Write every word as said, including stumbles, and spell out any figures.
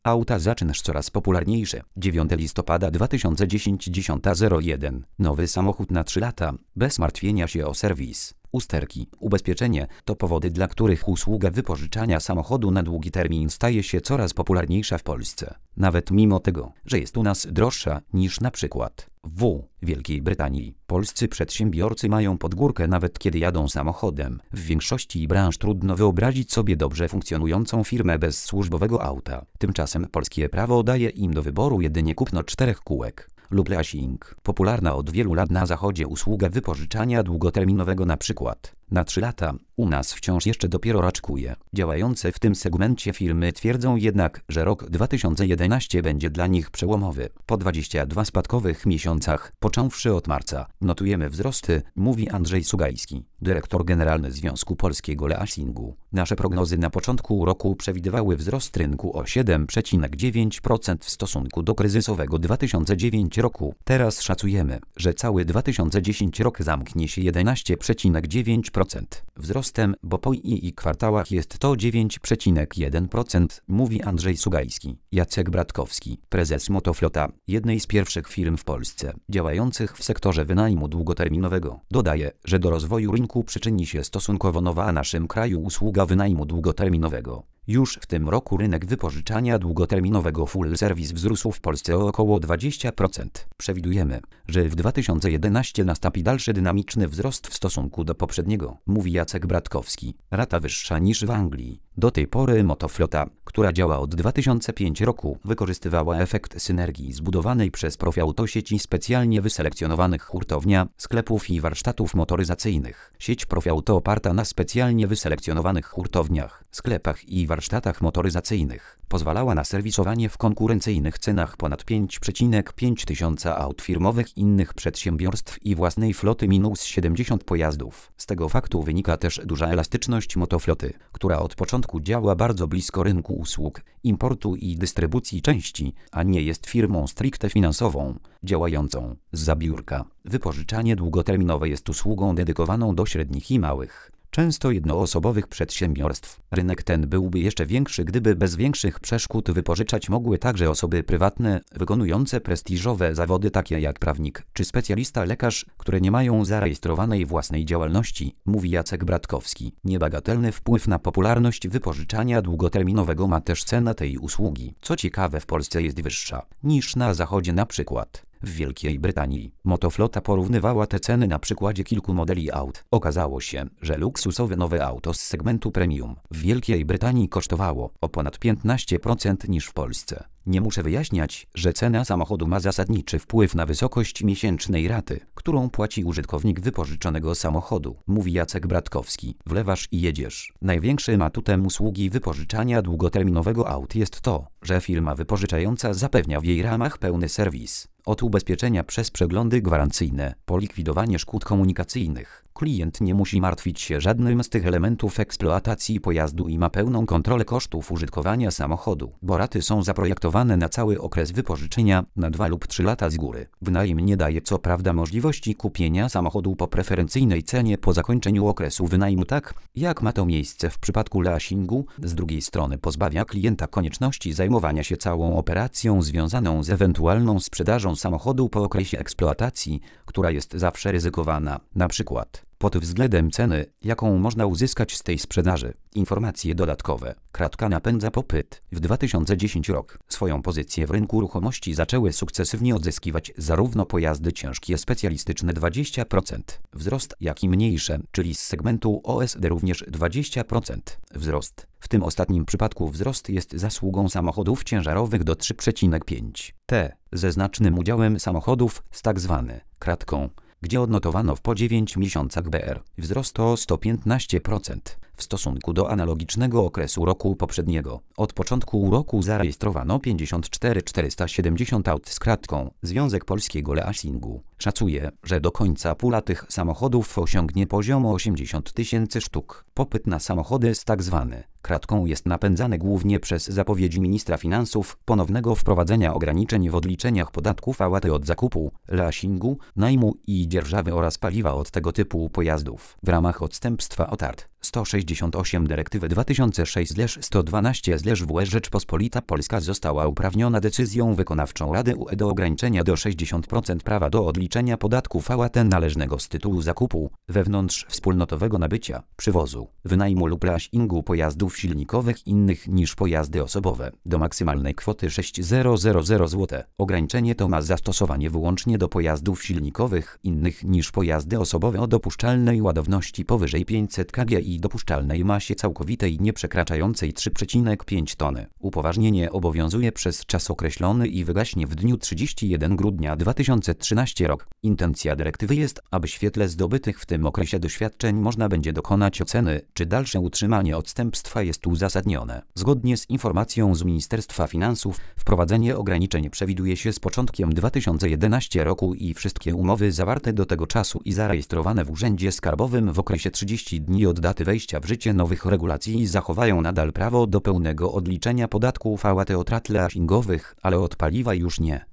Auta za czynsz coraz popularniejsze. dziewiątego listopada dwa tysiące dziesiątego, dziesiąta zero jeden. Nowy samochód na trzy lata, bez martwienia się o serwis. Usterki, ubezpieczenie to powody, dla których usługa wypożyczania samochodu na długi termin staje się coraz popularniejsza w Polsce. Nawet mimo tego, że jest u nas droższa niż na przykład w Wielkiej Brytanii. Polscy przedsiębiorcy mają pod górkę nawet kiedy jadą samochodem. W większości branż trudno wyobrazić sobie dobrze funkcjonującą firmę bez służbowego auta. Tymczasem polskie prawo daje im do wyboru jedynie kupno czterech kółek lub leasing. Popularna od wielu lat na zachodzie usługa wypożyczania długoterminowego na przykład na trzy lata u nas wciąż jeszcze dopiero raczkuje. Działające w tym segmencie firmy twierdzą jednak, że rok dwa tysiące jedenasty będzie dla nich przełomowy. Po dwudziestu dwóch spadkowych miesiącach, począwszy od marca, notujemy wzrosty, mówi Andrzej Sugajski, dyrektor generalny Związku Polskiego Leasingu. Nasze prognozy na początku roku przewidywały wzrost rynku o siedem przecinek dziewięć procent w stosunku do kryzysowego dwa tysiące dziewiątego roku. Teraz szacujemy, że cały dwa tysiące dziesiąty rok zamknie się jedenaście przecinek dziewięć procent wzrostem, bo po I I kwartałach jest to dziewięć przecinek jeden procent, mówi Andrzej Sugajski. Jacek Bratkowski, prezes Motoflota, jednej z pierwszych firm w Polsce działających w sektorze wynajmu długoterminowego, dodaje, że do rozwoju rynku przyczyni się stosunkowo nowa w naszym kraju usługa wynajmu długoterminowego. Już w tym roku rynek wypożyczania długoterminowego full service wzrósł w Polsce o około dwadzieścia procent. Przewidujemy, że w dwa tysiące jedenastym nastąpi dalszy dynamiczny wzrost w stosunku do poprzedniego, mówi Jacek Bratkowski. Rata wyższa niż w Anglii. Do tej pory Motoflota, która działa od dwa tysiące piątego roku, wykorzystywała efekt synergii zbudowanej przez Profiauto sieci specjalnie wyselekcjonowanych hurtownia, sklepów i warsztatów motoryzacyjnych. Sieć Profiauto oparta na specjalnie wyselekcjonowanych hurtowniach, sklepach i warsztatach motoryzacyjnych pozwalała na serwisowanie w konkurencyjnych cenach ponad pięć przecinek pięć tysiąca aut firmowych innych przedsiębiorstw i własnej floty minus siedemdziesiąt pojazdów. Z tego faktu wynika też duża elastyczność Motofloty, która od początku działa bardzo blisko rynku usług, importu i dystrybucji części, a nie jest firmą stricte finansową, działającą zza biurka. Wypożyczanie długoterminowe jest usługą dedykowaną do średnich i małych, często jednoosobowych przedsiębiorstw. Rynek ten byłby jeszcze większy, gdyby bez większych przeszkód wypożyczać mogły także osoby prywatne, wykonujące prestiżowe zawody takie jak prawnik czy specjalista lekarz, które nie mają zarejestrowanej własnej działalności, mówi Jacek Bratkowski. Niebagatelny wpływ na popularność wypożyczania długoterminowego ma też cena tej usługi. Co ciekawe, w Polsce jest wyższa niż na zachodzie, na przykład w Wielkiej Brytanii. Motoflota porównywała te ceny na przykładzie kilku modeli aut. Okazało się, że luksusowe nowe auto z segmentu premium w Wielkiej Brytanii kosztowało o ponad piętnaście procent niż w Polsce. Nie muszę wyjaśniać, że cena samochodu ma zasadniczy wpływ na wysokość miesięcznej raty, którą płaci użytkownik wypożyczonego samochodu, mówi Jacek Bratkowski. Wlewasz i jedziesz. Największym atutem usługi wypożyczania długoterminowego aut jest to, że firma wypożyczająca zapewnia w jej ramach pełny serwis. Od ubezpieczenia przez przeglądy gwarancyjne, po likwidowanie szkód komunikacyjnych. Klient nie musi martwić się żadnym z tych elementów eksploatacji pojazdu i ma pełną kontrolę kosztów użytkowania samochodu, bo raty są zaprojektowane na cały okres wypożyczenia, na dwa lub trzy lata z góry. Wynajem nie daje co prawda możliwości kupienia samochodu po preferencyjnej cenie po zakończeniu okresu wynajmu, tak jak ma to miejsce w przypadku leasingu. Z drugiej strony pozbawia klienta konieczności zajmowania się całą operacją związaną z ewentualną sprzedażą samochodu po okresie eksploatacji, która jest zawsze ryzykowana, na przykład pod względem ceny, jaką można uzyskać z tej sprzedaży. Informacje dodatkowe. Kratka napędza popyt. W dwa tysiące dziesiątym roku swoją pozycję w rynku ruchomości zaczęły sukcesywnie odzyskiwać zarówno pojazdy ciężkie specjalistyczne dwadzieścia procent wzrost, jak i mniejsze, czyli z segmentu O S D również dwadzieścia procent wzrost. W tym ostatnim przypadku wzrost jest zasługą samochodów ciężarowych do trzy przecinek pięć T ze znacznym udziałem samochodów z tzw. kratką, gdzie odnotowano w po dziewięciu miesiącach B R wzrost o sto piętnaście procent w stosunku do analogicznego okresu roku poprzedniego. Od początku roku zarejestrowano pięćdziesiąt cztery tysiące czterysta siedemdziesiąt aut z kratką. Związek Polskiego Leasingu szacuje, że do końca pula tych samochodów osiągnie poziom osiemdziesiąt tysięcy sztuk. Popyt na samochody z tzw. kratką jest napędzany głównie przez zapowiedzi ministra finansów ponownego wprowadzenia ograniczeń w odliczeniach podatków a łaty od zakupu, leasingu, najmu i dzierżawy oraz paliwa od tego typu pojazdów w ramach odstępstwa od A R T. sto sześćdziesiąt osiem Dyrektywy dwa tysiące sześć sto dwanaście W E Rzeczpospolita Polska została uprawniona decyzją wykonawczą Rady U E do ograniczenia do sześćdziesiąt procent prawa do odliczenia podatku V A T należnego z tytułu zakupu, wewnątrzwspólnotowego nabycia, przywozu, wynajmu lub leasingu pojazdów silnikowych innych niż pojazdy osobowe, do maksymalnej kwoty sześć tysięcy złotych. Ograniczenie to ma zastosowanie wyłącznie do pojazdów silnikowych innych niż pojazdy osobowe o dopuszczalnej ładowności powyżej pięćset kilogramów i dopuszczalnej masie całkowitej nieprzekraczającej trzy przecinek pięć tony. Upoważnienie obowiązuje przez czas określony i wygaśnie w dniu trzydziestego pierwszego grudnia dwa tysiące trzynastego roku. Intencja dyrektywy jest, aby w świetle zdobytych w tym okresie doświadczeń można będzie dokonać oceny, czy dalsze utrzymanie odstępstwa jest uzasadnione. Zgodnie z informacją z Ministerstwa Finansów, wprowadzenie ograniczeń przewiduje się z początkiem dwa tysiące jedenastego roku i wszystkie umowy zawarte do tego czasu i zarejestrowane w Urzędzie Skarbowym w okresie trzydziestu dni od daty wejścia w życie nowych regulacji zachowają nadal prawo do pełnego odliczenia podatku V A T od rat leasingowych, ale od paliwa już nie.